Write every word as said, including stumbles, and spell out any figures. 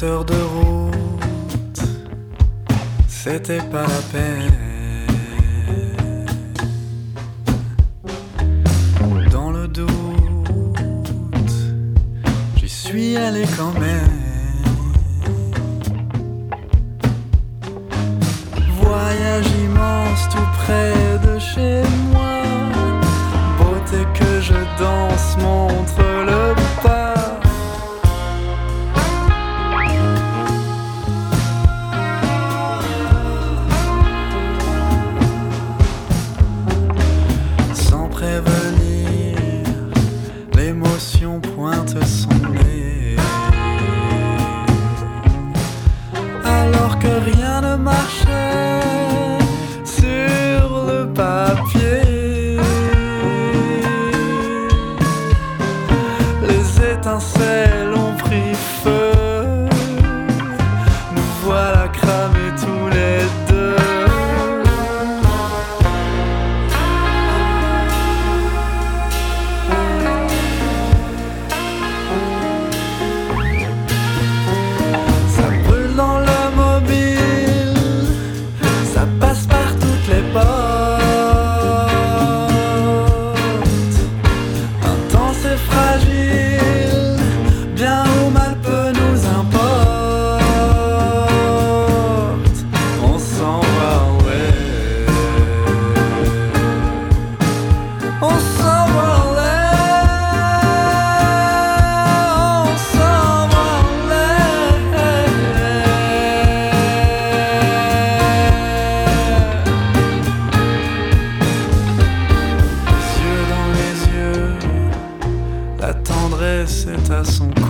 heures de route, c'était pas la peine. Dans le doute, j'y suis allé quand même. Voyage immense tout près de chez moi, beauté que je danse montre le pas. Sans prévenir, l'émotion pointe son nez. Alors que rien ne marchait sur le papier, les étincelles ont pris feu, nous voilà cramés tous les deux. Ça brûle dans le mobile, ça passe par toutes les portes. Intense et fragile, bien ou mal peu nous importe. On s'en va, ouais. On s'en va, on s'en va, yeux dans les yeux, la tendresse est à son